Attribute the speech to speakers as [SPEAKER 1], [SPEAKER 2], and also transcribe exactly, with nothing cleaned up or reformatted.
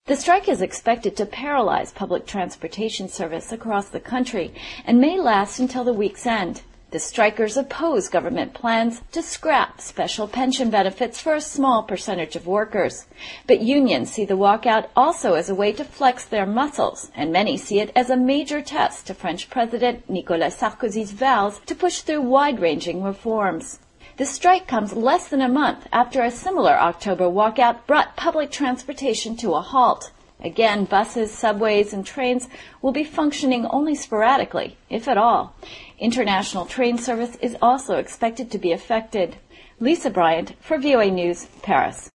[SPEAKER 1] The strike is expected to paralyze public transportation service across the country and may last until the week's end. The strikers oppose government plans to scrap special pension benefits for a small percentage of workers. But unions see the walkout also as a way to flex their muscles, and many see it as a major test to French President Nicolas Sarkozy's vows to push through wide-ranging reforms. The strike comes less than a month after a similar October walkout brought public transportation to a halt. Again, buses, subways, and trains will be functioning only sporadically, if at all. International train service is also expected to be affected. Lisa Bryant for V O A News, Paris.